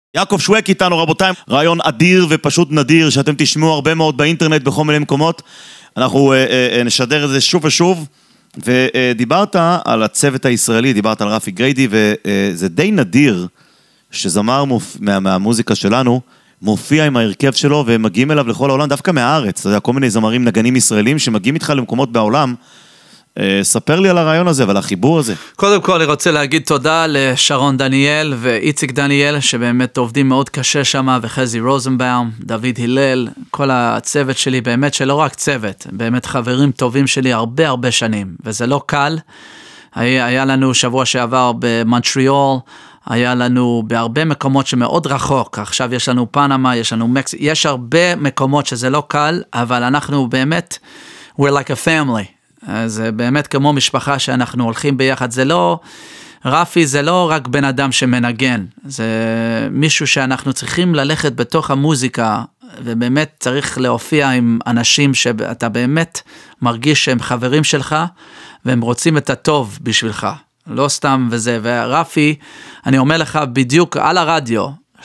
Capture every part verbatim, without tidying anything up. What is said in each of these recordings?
יעקב שווק איתנו, רבותיי, רעיון אדיר ופשוט נדיר שאתם תשמעו הרבה מאוד באינטרנט בכל מיני מקומות. אנחנו אה, אה, נשדר את זה שוב ושוב, ודיברת על הצוות הישראלי, דיברת על רפי גריידי, וזה די נדיר שזמר מופ... מה, מהמוזיקה שלנו מופיע עם ההרכב שלו ומגיעים אליו לכל העולם, דווקא מהארץ. אתה יודע, כל מיני זמרים נגנים ישראלים שמגיעים איתך למקומות בעולם. ספר לי על הרעיון הזה ועל החיבור הזה. קודם כל אני רוצה להגיד תודה לשרון דניאל ואיציק דניאל, שבאמת עובדים מאוד קשה שם, וחזי רוזנבאום, דוד הלל, כל הצוות שלי, באמת שלא רק צוות, באמת חברים טובים שלי הרבה הרבה שנים, וזה לא קל. היה, היה לנו שבוע שעבר במונטריאול, היה לנו בהרבה מקומות שמאוד רחוק, עכשיו יש לנו פנמה, יש לנו מקס... יש הרבה מקומות שזה לא קל, אבל אנחנו באמת, we're like a family. זה באמת כמו משפחה שאנחנו הולכים ביחד. זה לא, רפי זה לא רק בן אדם שמנגן, זה מישהו שאנחנו צריכים ללכת בתוך המוזיקה, ובאמת צריך להופיע עם אנשים שאתה באמת מרגיש שהם חברים שלך, והם רוצים את הטוב בשבילך, לא סתם וזה. ורפי, אני אומר לך בדיוק על הרדיו,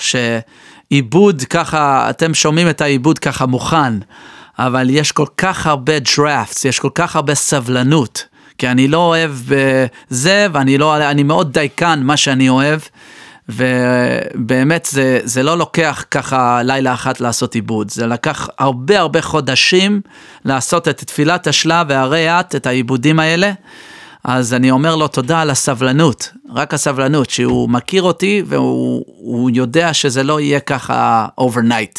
שעיבוד ככה, אתם שומעים את העיבוד ככה מוכן, אבל יש כל כך הרבה דראפטס, יש כל כך הרבה סבלנות, כי אני לא אוהב בזה, ואני לא, אני מאוד דייקן מה שאני אוהב, ובאמת זה, זה לא לוקח ככה לילה אחת לעשות עיבוד, זה לקח הרבה הרבה חודשים לעשות את תפילת השלב והריאת, את העיבודים האלה. אז אני אומר לו תודה על הסבלנות, רק הסבלנות, שהוא מכיר אותי, והוא יודע שזה לא יהיה ככה overnight.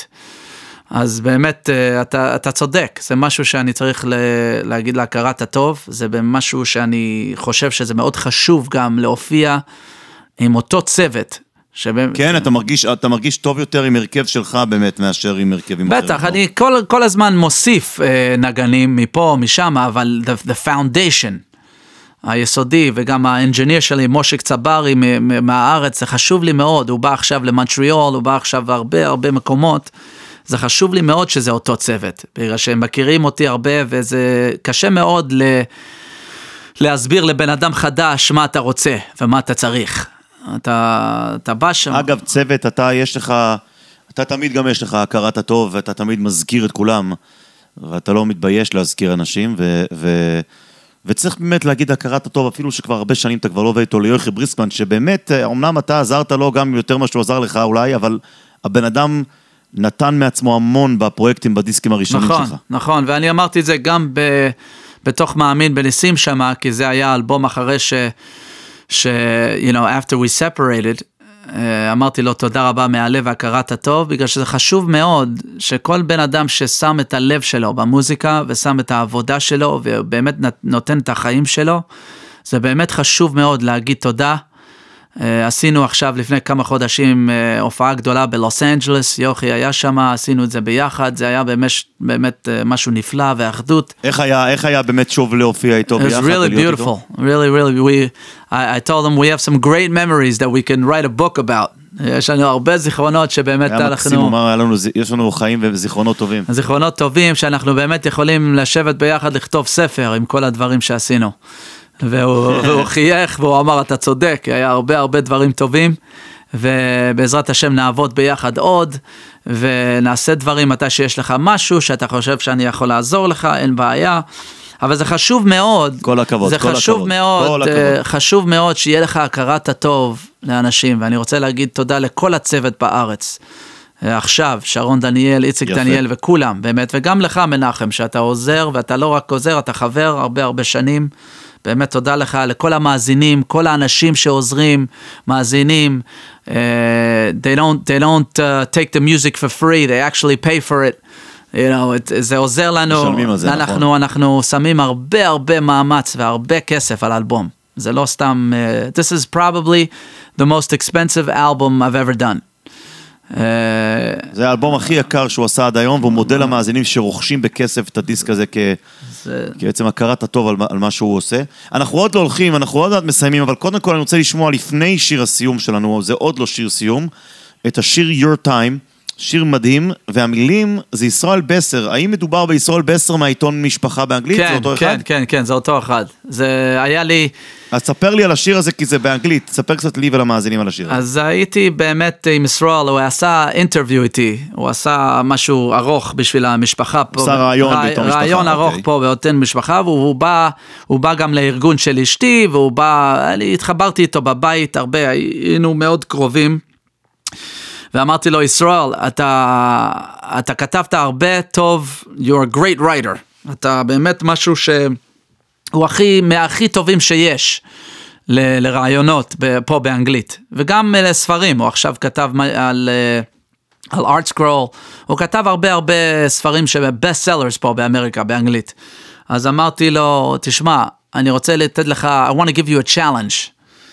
אז באמת, אתה, אתה צודק, זה משהו שאני צריך להגיד להכרת הטוב, זה משהו שאני חושב שזה מאוד חשוב גם להופיע עם אותו צוות. שבא... כן, אתה מרגיש, אתה מרגיש טוב יותר עם הרכב שלך באמת, מאשר עם הרכבים אחרים. בטח, אני כל, כל הזמן מוסיף נגנים מפה, משם, אבל the, the foundation, היסודי, וגם האנג'יניר שלי, מושיק צברי מהארץ, זה חשוב לי מאוד, הוא בא עכשיו למונטריאול, הוא בא עכשיו הרבה הרבה מקומות, זה חשוב לי מאוד שזה אותו צוות, בגלל שהם מכירים אותי הרבה, וזה קשה מאוד ל... להסביר לבן אדם חדש מה אתה רוצה, ומה אתה צריך. אתה, אתה בא שם. אגב, צוות, אתה יש לך, אתה תמיד גם יש לך הכרת הטוב, ואתה תמיד מזכיר את כולם, ואתה לא מתבייש להזכיר אנשים, ו... ו... וצריך באמת להגיד הכרת הטוב, אפילו שכבר הרבה שנים אתה כבר לא עובד איתו, ליוכי בריסקמן, שבאמת, אמנם אתה עזרת לו גם יותר מה שהוא עזר לך אולי, אבל הבן אדם נתן מעצמו המון בפרויקטים, בדיסקים הראשונים נכון, שלך. נכון, ואני אמרתי את זה גם ב, בתוך מאמין בניסים שמה, כי זה היה אלבום אחרי ש, ש, you know, after we separated, אמרתי לו תודה רבה מהלב והכרת הטוב, בגלל שזה חשוב מאוד שכל בן אדם ששם את הלב שלו במוזיקה, ושם את העבודה שלו, ובאמת נותן את החיים שלו, זה באמת חשוב מאוד להגיד תודה. עשינו עכשיו לפני כמה חודשים הופעה גדולה בלוס אנג'לס, יוכי היה שם, עשינו את זה ביחד, זה היה באמת, באמת משהו נפלא ואחדות. איך היה, איך היה באמת שוב להופיע איתו ביחד? It was really beautiful, really, really, we, I, I told them we have some great memories that we can write a book about. יש לנו הרבה זיכרונות שבאמת אנחנו... היה מקסים, הוא אמר, יש לנו חיים וזיכרונות טובים. זיכרונות טובים שאנחנו באמת יכולים לשבת ביחד לכתוב ספר עם כל הדברים שעשינו. והוא חייך והוא אמר אתה צודק, היה הרבה הרבה דברים טובים, ובעזרת השם נעבוד ביחד עוד, ונעשה דברים מתי שיש לך משהו שאתה חושב שאני יכול לעזור לך, אין בעיה, אבל זה חשוב מאוד, כל הכבוד, זה כל חשוב הכבוד, מאוד, כל הכבוד. חשוב מאוד שיהיה לך הכרת הטוב לאנשים, ואני רוצה להגיד תודה לכל הצוות בארץ, עכשיו, שרון דניאל, איציק יפה. דניאל וכולם, באמת, וגם לך מנחם, שאתה עוזר, ואתה לא רק עוזר, אתה חבר הרבה הרבה שנים, באמת תודה לך לכל המאזינים, כל האנשים שעוזרים, מאזינים, uh, they don't, they don't uh, take the music for free, they actually pay for it, you know, it, זה עוזר לנו, זה, אנחנו, נכון. אנחנו שמים הרבה הרבה מאמץ והרבה כסף על האלבום, זה לא סתם, uh, this is probably the most expensive album I've ever done. זה האלבום הכי יקר שהוא עשה עד היום, והוא מודל המאזינים שרוכשים בכסף את הדיסק הזה כבעצם הכרת הטוב על מה שהוא עושה. אנחנו עוד לא הולכים, אנחנו עוד מעט מסיימים, אבל קודם כל אני רוצה לשמוע לפני שיר הסיום שלנו, זה עוד לא שיר סיום, את השיר Your Time, שיר מדהים, והמילים זה ישראל בסר. האם מדובר בישראל בסר מהעיתון משפחה באנגלית? כן, זה אותו כן, אחד? כן, כן, זה אותו אחד. זה היה לי... אז ספר לי על השיר הזה, כי זה באנגלית. ספר קצת לי ולמאזינים על השיר הזה. אז הייתי באמת עם ישראל, הוא עשה אינטרוויו איתי, הוא עשה משהו ארוך בשביל המשפחה פה. עשה רעיון בעיתון משפחה. רעיון ארוך אוקיי. פה בעיתון משפחה, והוא בא, הוא בא גם לארגון של אשתי, והוא בא, אני התחברתי איתו בבית הרבה, היינו מאוד קרובים. ואמרתי לו, ישראל, אתה, אתה כתבת הרבה טוב, you're a great writer. אתה באמת משהו שהוא הכי, מהכי טובים שיש ל, לרעיונות פה באנגלית. וגם לספרים, הוא עכשיו כתב על, על ArtScroll, הוא כתב הרבה הרבה ספרים שבסט סלרס פה באמריקה, באנגלית. אז אמרתי לו, תשמע, אני רוצה לתת לך, I want to give you a challenge.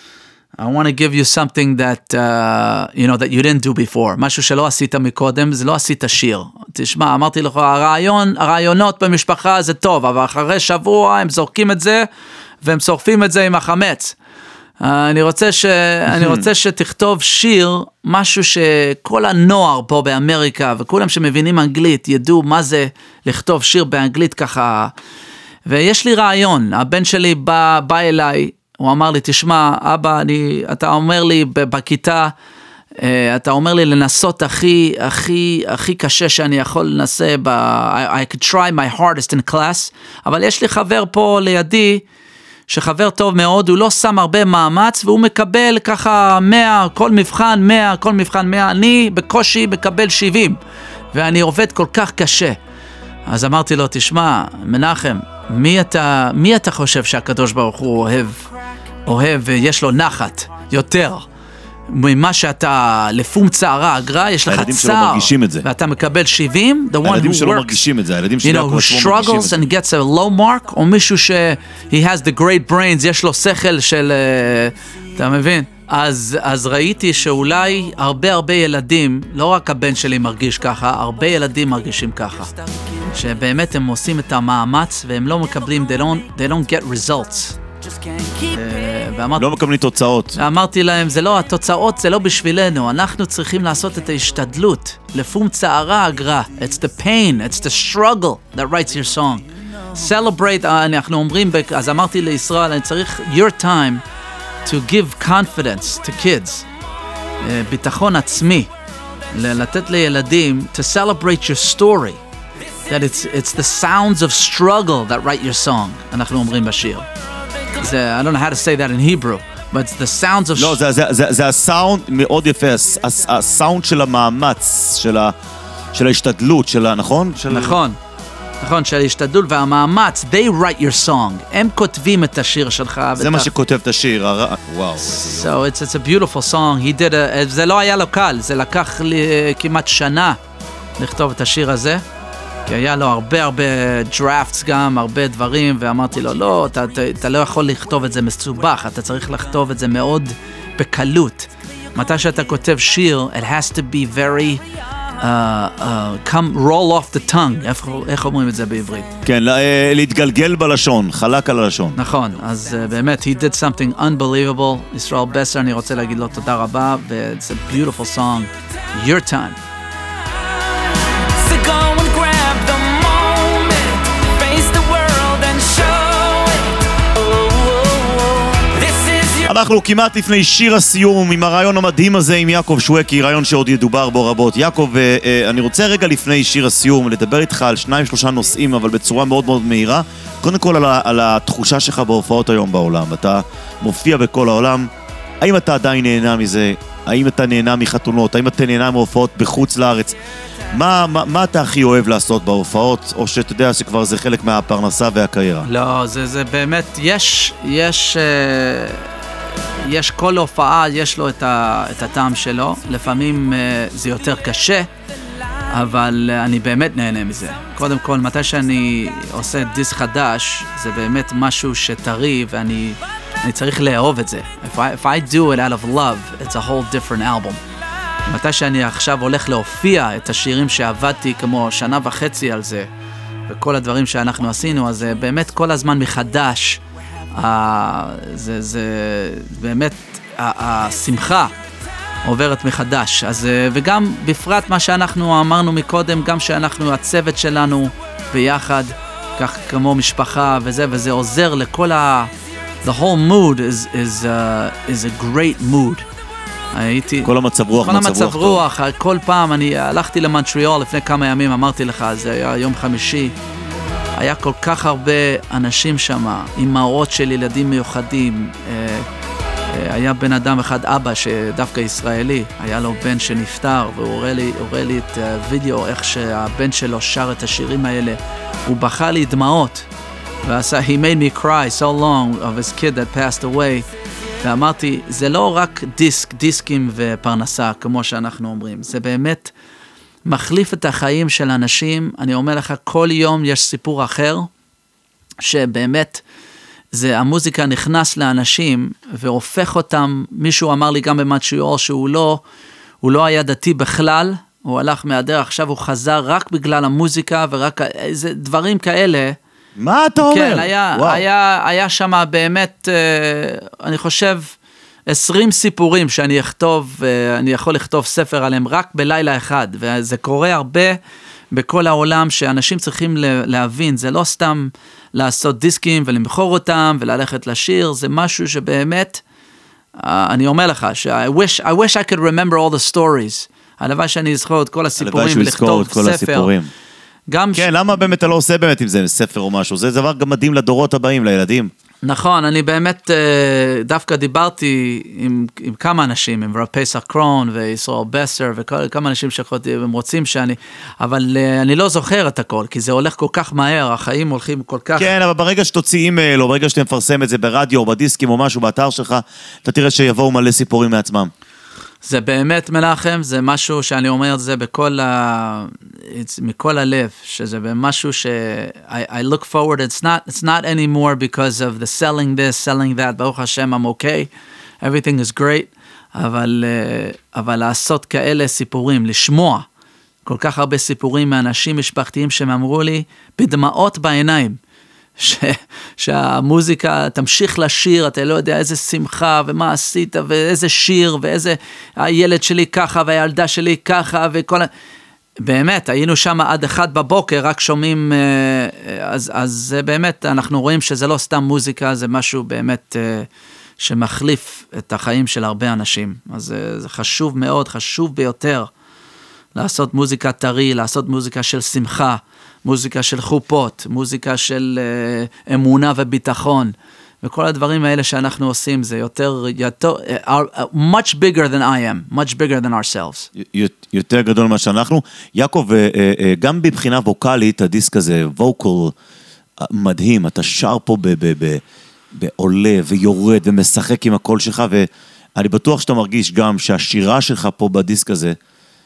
I want to give you something that, uh, you know, that you didn't do before. משהו שלא עשית מקודם, זה לא עשית שיר. תשמע, אמרתי לך, הרעיון, הרעיונות במשפחה זה טוב, אבל אחרי שבוע הם זורקים את זה, והם שורפים את זה עם החמץ. Uh, אני רוצה ש, אני רוצה שתכתוב שיר, משהו שכל הנוער פה באמריקה, וכולם שמבינים אנגלית, ידעו מה זה לכתוב שיר באנגלית ככה. ויש לי רעיון, הבן שלי בא, בא אליי, הוא אמר לי, תשמע, אבא, אני, אתה אומר לי בכיתה, אתה אומר לי לנסות הכי, הכי, הכי קשה שאני יכול לנסה, ב, I, I could try my hardest in class, אבל יש לי חבר פה לידי, שחבר טוב מאוד, הוא לא שם הרבה מאמץ, והוא מקבל ככה מאה, כל מבחן מאה, כל מבחן מאה, אני בקושי מקבל שבעים, ואני עובד כל כך קשה. אז אמרתי לו, תשמע, מנחם, מי אתה, מי אתה חושב שהקדוש ברוך הוא אוהב, אוהב ויש לו נחת יותר ממה שאתה לפום צערה אגרה, יש לך צער, ואתה מקבל שבעים, the one who works, הילדים שלא מרגישים את זה, הילדים you know, who struggles and gets a low mark, או מישהו ש he has the great brains, יש לו שכל של, uh, אתה מבין? אז, אז ראיתי שאולי הרבה הרבה ילדים, לא רק הבן שלי מרגיש ככה, הרבה ילדים מרגישים ככה. שבאמת הם עושים את המאמץ והם לא מקבלים, they don't, they don't get results. לא מקבלים תוצאות. אמרתי להם, זה לא, התוצאות זה לא בשבילנו, אנחנו צריכים לעשות את ההשתדלות, לפום צערה אגרה, it's the pain, it's the struggle that writes your song. Celebrate, אנחנו אומרים, אז אמרתי לישראל, אני צריך your time to give confidence to kids, ביטחון עצמי, לתת לילדים, to celebrate your story, that it's, it's the sounds of struggle that write your song, אנחנו אומרים בשיר. זה, I don't know how to say that in Hebrew, but it's the sounds of... לא, זה, זה, זה, זה הסאונד מאוד יפה, הסאונד של המאמץ, של, ה, של ההשתדלות, של ה, נכון? של... נכון, נכון, של ההשתדלות והמאמץ, they write your song, הם כותבים את השיר שלך. זה מה שכותב את השיר, הר... וואו. So it's, it's a beautiful song, he did a, זה לא היה לו קל, זה לקח לי כמעט שנה לכתוב את השיר הזה. כי היה לו הרבה הרבה דראפטס גם, הרבה דברים, ואמרתי לו, לא, אתה, אתה, אתה לא יכול לכתוב את זה מסובך, אתה צריך לכתוב את זה מאוד בקלות. מתי שאתה כותב שיר, it has to be very, uh, uh, come, roll off the tongue, איך, איך אומרים את זה בעברית? כן, להתגלגל בלשון, חלק על הלשון. נכון, אז uh, באמת, he did something unbelievable, ישראל בסר, אני רוצה להגיד לו תודה רבה, ו-it's a beautiful song, your time. אנחנו כמעט לפני שיר הסיום עם הרעיון המדהים הזה עם יעקב שווקי, רעיון שעוד ידובר בו רבות. יעקב, אני רוצה רגע לפני שיר הסיום לדבר איתך על שניים שלושה נושאים, אבל בצורה מאוד מאוד מהירה. קודם כל על, על התחושה שלך בהופעות היום בעולם. אתה מופיע בכל העולם. האם אתה עדיין נהנה מזה? האם אתה נהנה מחתונות? האם אתה נהנה מהופעות בחוץ לארץ? מה, מה, מה אתה הכי אוהב לעשות בהופעות? או שאתה יודע שכבר זה חלק מהפרנסה והקריירה? לא, זה, זה באמת, יש, יש... יש כל הופעה, יש לו את, ה, את הטעם שלו, לפעמים uh, זה יותר קשה, אבל uh, אני באמת נהנה מזה. קודם כל, מתי שאני עושה דיסק חדש, זה באמת משהו שטרי, ואני אני צריך לאהוב את זה. If I, if I do it out of love, it's a whole different album. מתי שאני עכשיו הולך להופיע את השירים שעבדתי כמו שנה וחצי על זה, וכל הדברים שאנחנו עשינו, אז uh, באמת כל הזמן מחדש, Uh, זה, זה באמת השמחה עוברת מחדש. אז, וגם בפרט מה שאנחנו אמרנו מקודם, גם שאנחנו, הצוות שלנו ביחד, כך כמו משפחה וזה, וזה עוזר לכל ה... The whole mood is, is, uh, is a great mood. הייתי... כל המצב רוח, כל מצב המצב רוח. רוח, כל פעם, אני הלכתי למונטריאול לפני כמה ימים, אמרתי לך, זה היה יום חמישי, היה כל כך הרבה אנשים שם, אימהות של ילדים מיוחדים, היה בן אדם אחד, אבא, שדווקא ישראלי, היה לו בן שנפטר, והוא הוראה לי, הוראה לי את הוידאו, איך שהבן שלו שר את השירים האלה, הוא בכה לי דמעות, ועשה, he made me cry so long of his kid that passed away, ואמרתי, זה לא רק דיסק, דיסקים ופרנסה, כמו שאנחנו אומרים, זה באמת מחליף את החיים של אנשים. אני אומר לך, כל יום יש סיפור אחר, שבאמת, זה, המוזיקה נכנס לאנשים, והופך אותם, מישהו אמר לי גם במונטריאול, שהוא לא, הוא לא היה דתי בכלל, הוא הלך מהדרך, עכשיו הוא חזר רק בגלל המוזיקה, ורק איזה דברים כאלה, מה אתה אומר? כן, היה, היה, היה שם באמת, אני חושב, עשרים סיפורים שאני אכתוב, אני יכול לכתוב ספר עליהם רק בלילה אחד, וזה קורה הרבה בכל העולם, שאנשים צריכים להבין, זה לא סתם לעשות דיסקים ולמכור אותם, וללכת לשיר, זה משהו שבאמת, אני אומר לך, ש- I wish, I wish I could remember all the stories, הלוואי שאני אזכור את כל הסיפורים, ולכתוב ספר. גם כן, ש... למה באמת אתה לא עושה באמת עם זה ספר או משהו? זה דבר גם מדהים לדורות הבאים, לילדים. נכון, אני באמת דווקא דיברתי עם, עם כמה אנשים, עם רב פסח קרון וישראל בסר וכמה אנשים שהם רוצים שאני, אבל אני לא זוכר את הכל, כי זה הולך כל כך מהר, החיים הולכים כל כך... כן, אבל ברגע שתוציא אימייל, או ברגע שאתה מפרסם את זה ברדיו או בדיסקים או משהו באתר שלך, אתה תראה שיבואו מלא סיפורים מעצמם. זה באמת מנחם, זה משהו שאני אומר את זה בכל ה... מכל הלב, שזה משהו ש... I, I look forward, it's not, it's not anymore because of the selling this, selling that, ברוך השם, I'm okay, everything is great, אבל, אבל לעשות כאלה סיפורים, לשמוע כל כך הרבה סיפורים מאנשים משפחתיים שהם אמרו לי, בדמעות בעיניים, ש, שהמוזיקה תמשיך לשיר, אתה לא יודע איזה שמחה ומה עשית ואיזה שיר ואיזה הילד שלי ככה והילדה שלי ככה וכל... באמת, היינו שם עד אחד בבוקר, רק שומעים, אז, אז באמת אנחנו רואים שזה לא סתם מוזיקה, זה משהו באמת שמחליף את החיים של הרבה אנשים. אז זה, זה חשוב מאוד, חשוב ביותר לעשות מוזיקה טרי, לעשות מוזיקה של שמחה, מוזיקה של חופות, מוזיקה של uh, אמונה וביטחון, וכל הדברים האלה שאנחנו עושים, זה יותר, יותר uh, uh, much bigger than I am, much bigger than ourselves. יותר גדול מה שאנחנו. יעקב, uh, uh, גם בבחינה ווקלית, הדיסק הזה, ווקל, uh, מדהים, אתה שר פה ב- ב- ב- בעולה ויורד ומשחק עם הקול שלך, ואני בטוח שאתה מרגיש גם שהשירה שלך פה בדיסק הזה,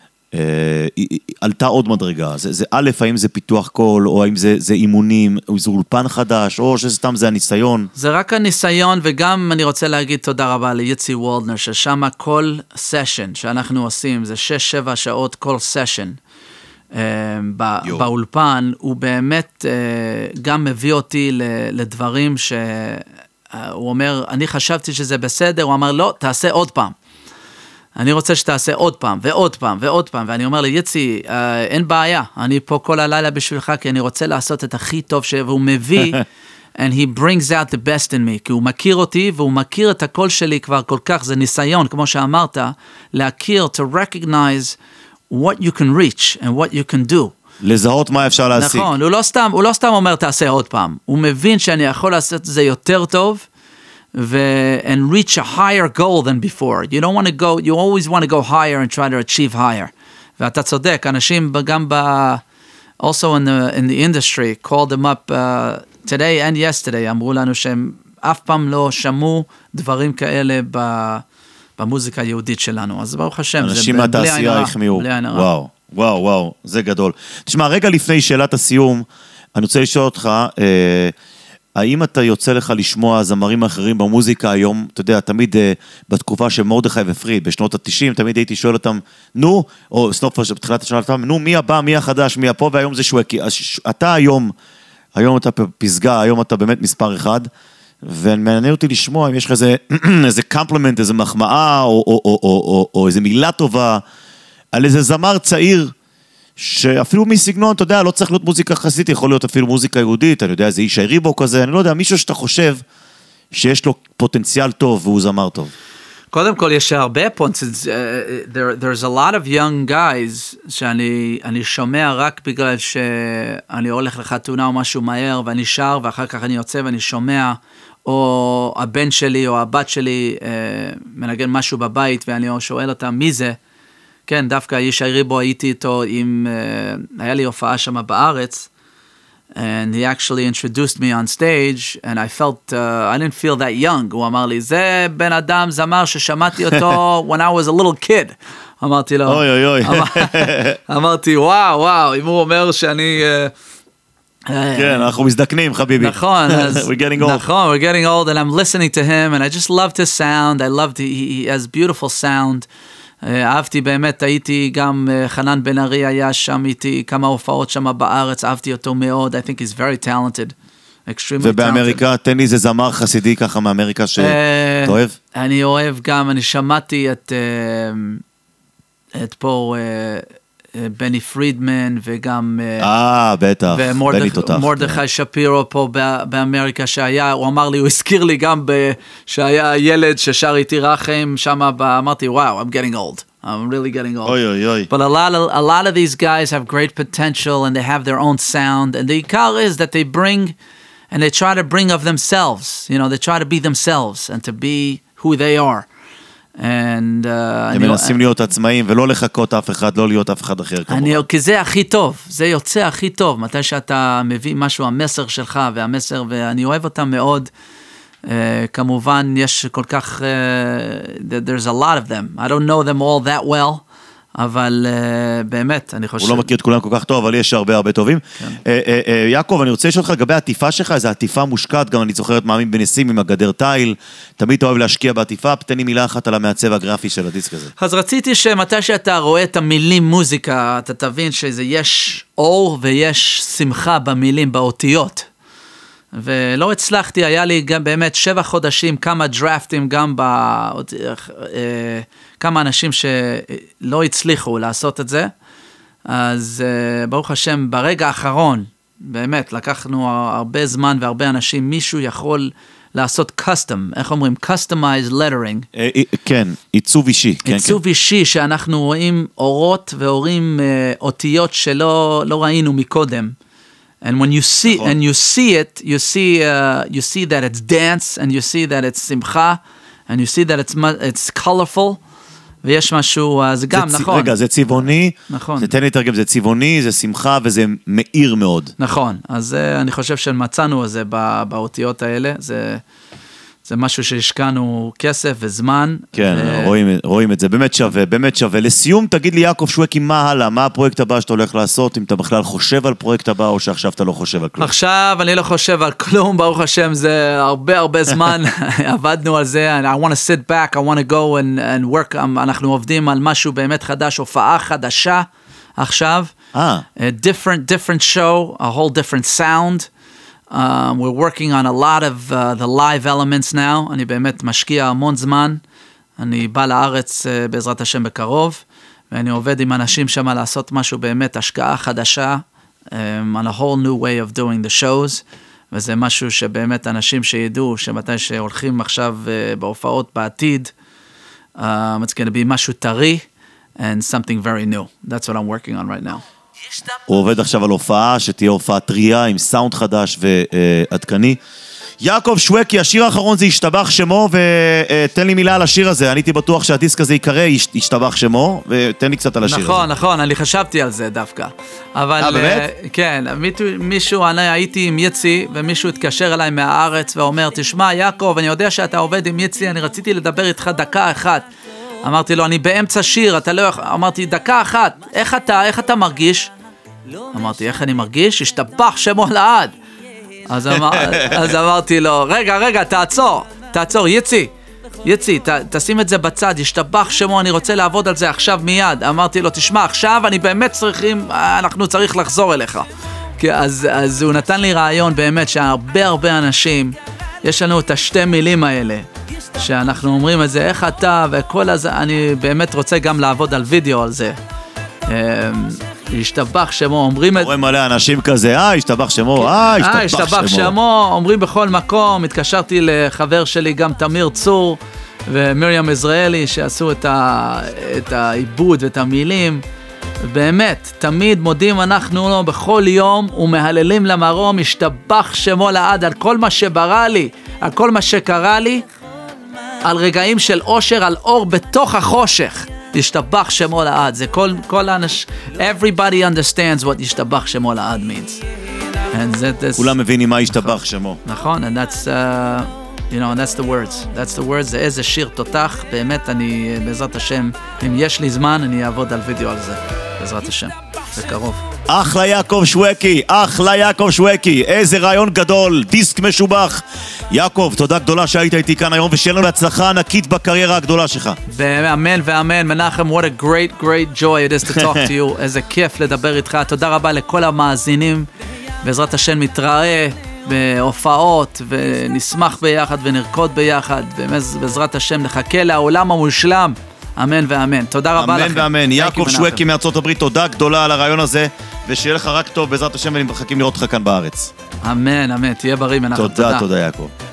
עלתה עוד מדרגה. זה, זה א', האם זה פיתוח קול, או האם זה, זה אימונים, או זה אולפן חדש, או שסתם זה הניסיון? זה רק הניסיון, וגם אני רוצה להגיד תודה רבה ליצי וולדנר, ששם כל סשן שאנחנו עושים, זה שש שבע שעות כל סשן, בא, באולפן, הוא באמת גם מביא אותי לדברים שהוא אומר, אני חשבתי שזה בסדר, הוא אמר, לא, תעשה עוד פעם. אני רוצה שתעשה עוד פעם, ועוד פעם, ועוד פעם, ואני אומר לי, יצי, אה, אין בעיה, אני פה כל הלילה בשבילך, כי אני רוצה לעשות את הכי טוב שהוא מביא, and he brings out the best in me, כי הוא מכיר אותי, והוא מכיר את הקול שלי כבר כל כך, זה ניסיון, כמו שאמרת, להכיר, to recognize what you can reach, and what you can do. לזהות מה אפשר להשיג. נכון, הוא לא סתם, הוא לא סתם אומר, תעשה עוד פעם, הוא מבין שאני יכול לעשות את זה יותר טוב, and reach a higher goal than before. You don't want to go, you always want to go higher and try to achieve higher. ואתה צודק, אנשים גם ב, also in the, in the industry, called them up uh, today and yesterday, אמרו לנו שהם אף פעם לא שמעו דברים כאלה ב, במוזיקה היהודית שלנו. אז ברוך השם, אנשים מהתעשייה החמיאו. וואו, וואו, וואו, זה גדול. תשמע, רגע לפני שאלת הסיום, אני רוצה לשאול אותך, אה, האם אתה יוצא לך לשמוע זמרים אחרים במוזיקה היום, אתה יודע, תמיד uh, בתקופה של מרדכי ופריד, בשנות ה-תשעים, תמיד הייתי שואל אותם, נו, או סנופר שבתחילת השנה, נו, מי הבא, מי החדש, מי הפה, והיום זה שווקי. אתה היום, היום אתה פסגה, היום אתה באמת מספר אחד, ומעניין אותי לשמוע אם יש לך איזה, איזה קומפלימנט, איזה מחמאה, או, או, או, או, או, או איזה מילה טובה, על איזה זמר צעיר, שאפילו מסגנון, אתה יודע, לא צריך להיות מוזיקה חסידית, יכול להיות אפילו מוזיקה יהודית, אני יודע, איזה ישי ריבו כזה, אני לא יודע, מישהו שאתה חושב שיש לו פוטנציאל טוב והוא זמר טוב. קודם כל, יש הרבה פוטנציאל, there, there's a lot of young guys שאני אני שומע רק בגלל שאני הולך לחתונה או משהו מהר, ואני שר, ואחר כך אני יוצא ואני שומע, או הבן שלי או הבת שלי אה, מנגן משהו בבית, ואני שואל אותם מי זה, כן, דווקא ישי ריבו הייתי איתו, עם, uh, היה לי הופעה שם בארץ, and he actually introduced me on stage, and I felt, uh, I didn't feel that young, הוא אמר לי, זה בן אדם זמר ששמעתי אותו when I was a little kid, אמרתי לו, אוי אוי אוי, אמרתי, וואו, וואו, אם הוא אומר שאני, uh, כן, אנחנו מזדקנים, חביבי. נכון, we're getting old. נכון, we're getting old, and I'm listening to him, and I just loved his sound, I loved, he, he has beautiful sound, אהבתי באמת, הייתי גם חנן בן ארי היה שם איתי, כמה הופעות שם בארץ, אהבתי אותו מאוד, I think he's very talented, extremely talented. ובאמריקה, תן לי איזה זמר חסידי ככה מאמריקה שאתה אוהב? אני אוהב גם, אני שמעתי את, את פה בני פרידמן וגם... אה, בטח, בני תותח. ומורדכי שפירו פה באמריקה שהיה, הוא אמר לי, הוא הזכיר לי גם שהיה ילד ששר איתי רחם שם, אמרתי, וואו, I'm getting old. I'm really getting old. אוי אוי אוי. But a lot of, a lot of these guys have great potential and they have their own sound. And the ikar is that they bring, and they try to bring of themselves. You know, they try to be themselves and to be who they are. And הם מנסים להיות עצמאים ולא לחכות אף אחד, לא להיות אף אחד אחר כמובן. כי זה הכי טוב, זה יוצא הכי טוב, מתי שאתה מביא משהו, המסר שלך והמסר, ואני אוהב אותם מאוד, כמובן יש כל כך, there's a lot of them, I don't know them all that well, אבל באמת, אני חושב... הוא לא מכיר את כולם כל כך טוב, אבל יש הרבה הרבה טובים. יעקב, אני רוצה לשאול אותך לגבי העטיפה שלך, איזו עטיפה מושקעת, גם אני זוכרת מאמין בנסים עם הגדר טייל, תמיד אתה אוהב להשקיע בעטיפה, תן לי מילה אחת על המעצב הגרפי של הדיסק הזה. אז רציתי שמתי שאתה רואה את המילים מוזיקה, אתה תבין שיש אור ויש שמחה במילים, באותיות. ולא הצלחתי, היה לי גם באמת שבע חודשים, כמה דרפטים, גם ב... כמה אנשים שלא הצליחו לעשות את זה, אז ברוך השם, ברגע האחרון, באמת, לקחנו הרבה זמן והרבה אנשים, מישהו יכול לעשות custom, איך אומרים? customized lettering. כן, עיצוב אישי. עיצוב אישי, שאנחנו רואים אורות ורואים אותיות שלא לא ראינו מקודם. And when you see and you see it, you see uh, you see that it's dance, and you see that it's simcha, and you see that it's it's colorful. ויש משהו, זה גם, זה נכון. רגע, זה צבעוני, נכון. זה תן לי תרגם, זה צבעוני, זה שמחה וזה מאיר מאוד. נכון, אז אני חושב שמצאנו את זה באותיות האלה, זה, זה משהו שהשקענו כסף וזמן. כן, ו... רואים, רואים את זה, באמת שווה, באמת שווה. לסיום, תגיד לי יעקב שווקי, מה הלאה? מה הפרויקט הבא שאתה הולך לעשות, אם אתה בכלל חושב על פרויקט הבא, או שעכשיו אתה לא חושב על כלום? עכשיו אני לא חושב על כלום, ברוך השם, זה הרבה הרבה זמן, עבדנו על זה, and I want to sit back, I want to go and, and work, אנחנו עובדים על משהו באמת חדש, הופעה חדשה עכשיו, ah. a different, different show, a whole different sound, Um, we're working on a lot of uh, the live elements now, אני באמת משקיע המון זמן, אני בא לארץ uh, בעזרת השם בקרוב, ואני עובד עם אנשים שם לעשות משהו באמת, השקעה חדשה, um, on a whole new way of doing the shows, וזה משהו שבאמת אנשים שידעו, שמתי שהולכים עכשיו uh, בהופעות בעתיד, um, it's going to be משהו טרי, and something very new. That's what I'm working on right now. הוא עובד עכשיו על הופעה, שתהיה הופעה טריה עם סאונד חדש ועדכני. יעקב שווקי, השיר האחרון זה השתבח שמו, ותן לי מילה על השיר הזה. אני הייתי בטוח שהדיסק הזה יקרא השתבח שמו, ותן לי קצת על השיר הזה. נכון, נכון, אני חשבתי על זה דווקא. אבל... אה, באמת? כן, מישהו, אני הייתי עם יצי, ומישהו התקשר אליי מהארץ, ואומר, תשמע, יעקב, אני יודע שאתה עובד עם יצי, אני רציתי לדבר איתך דקה אחת. אמרתי לו, אני באמצע שיר, אתה לא יכול... אמרתי, דקה אחת, איך אתה, איך אתה מרגיש? אמרתי, איך אני מרגיש? השתבח שמו לעד. אז, אמר, אז אמרתי לו, רגע, רגע, תעצור, תעצור, יצי, יצי, ת, תשים את זה בצד, השתבח שמו, אני רוצה לעבוד על זה עכשיו מיד. אמרתי לו, תשמע, עכשיו אני באמת צריכים, אנחנו צריך לחזור אליך. אז, אז הוא נתן לי רעיון באמת שהרבה הרבה אנשים יש לנו את השתי מילים האלה, שאנחנו אומרים את זה, איך אתה וכל הזה, אני באמת רוצה גם לעבוד על וידאו על זה. ישתבח שמו, אומרים את... רואים מלא אנשים כזה, אה, ישתבח שמו, אה, ישתבח שמו, אומרים בכל מקום, התקשרתי לחבר שלי גם תמיר צור ומרים עזראלי, שעשו את, ה... את העיבוד ואת המילים, באמת, תמיד מודים אנחנו לו בכל יום ומהללים למרום, ישתבח שמו לעד על כל מה שברא לי, על כל מה שקרה לי, על רגעים של אושר, על אור בתוך החושך. ישתבח שמו לעד, זה כל, כל האנש, everybody understands what ישתבח שמו לעד means. And that, כולם מבינים מה ישתבח שמו. נכון, and that's, uh, you know, and that's the words. That's the words, זה איזה שיר תותח, באמת אני, בעזרת השם, אם יש לי זמן, אני אעבוד על וידאו על זה, בעזרת השם, בקרוב. אחלה יעקב שווקי, אחלה יעקב שווקי, איזה רעיון גדול, דיסק משובח. יעקב, תודה גדולה שהיית איתי כאן היום, ושיהיה לנו להצלחה ענקית בקריירה הגדולה שלך. אמן ואמן, מנחם, what a great, great joy it is to talk to you, איזה כיף לדבר איתך, תודה רבה לכל המאזינים, בעזרת השם מתראה בהופעות, ונשמח ביחד ונרקוד ביחד, בעזרת השם נחכה לעולם המושלם, אמן ואמן. תודה רבה לכם. אמן ואמן. יעקב שווקי מארצות הברית, תודה גדולה על הרעיון הזה, ושיהיה לך רק טוב בעזרת השם, ואני מחכים לראות אותך כאן בארץ. אמן, אמן. תהיה בריא מנחם. תודה, תודה יעקב.